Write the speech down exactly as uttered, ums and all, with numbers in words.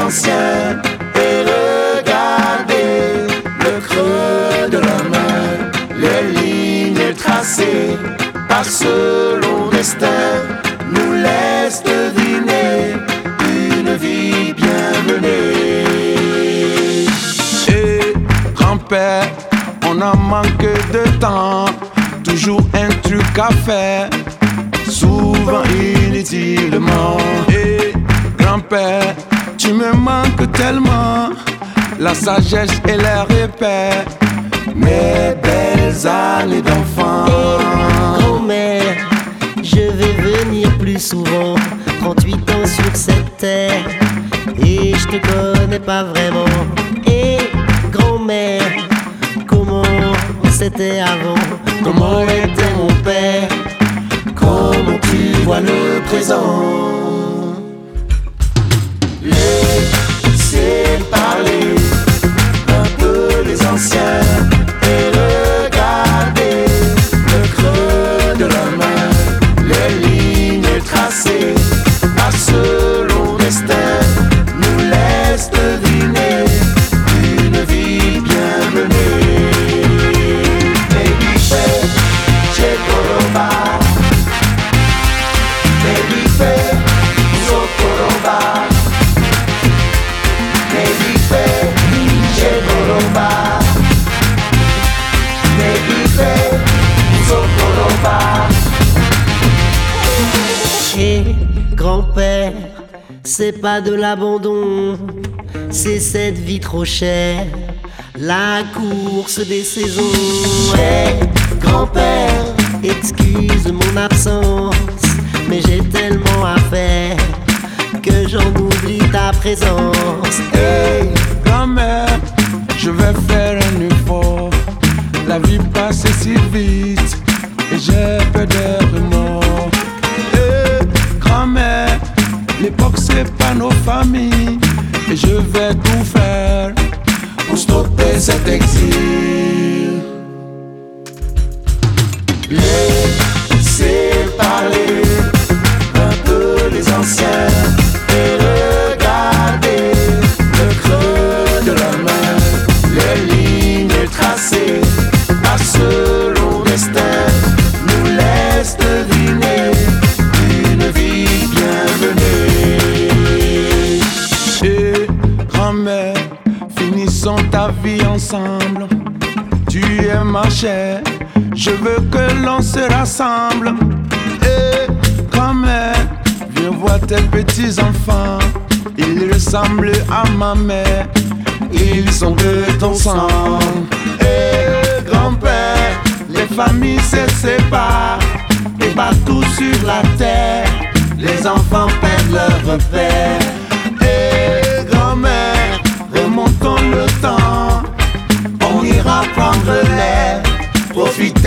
anciens et regardez le creux de la main, les lignes tracées par ce long destin nous laissent deviner une vie bien menée. Et grand-père, on a manqué de temps, toujours un truc à faire, souvent inutilement. Et grand-père, tu me manques tellement, la sagesse et les repères, mes belles années d'enfant. Et grand-mère, je vais venir plus souvent, trente-huit ans sur cette terre, et je te connais pas vraiment. Et grand-mère, comment c'était avant, comment était mon père, comment tu vois le présent. Laissez parler un peu les anciens et regardez le creux de la main, les lignes tracées par ce long destin nous laissent deviner une vie bien menée. Baby fait Chekoroba, baby fait Zokoroba, baby fait Chekoroba, baby fait Zokoroba. Et grand-père, c'est pas de l'abandon, c'est cette vie trop chère, la course des saisons. Hey, grand-père, excuse mon absence, mais j'ai tellement à faire que j'en oublie ta présence. Hey, grand-mère, je vais faire un effort, la vie passe si vite et j'ai peur des remords. Hey, grand-mère, l'époque c'est pas nos familles et je vais tout faire pour stopper cet exil. Laissez parler un peu les anciens et regardez le creux de la main, les lignes tracées par ce long destin nous laissent deviner une vie bien menée. Et grand-mère, finissons ta vie ensemble, tu es ma chair, je veux que l'on se rassemble. Et grand-mère, viens voir tes petits enfants, ils ressemblent à ma mère, ils sont de ton sang. Et grand-père, les familles se séparent, et partout sur la terre, les enfants perdent leur repère. Et grand-mère, remontons le temps, on ira prendre l'air, profiter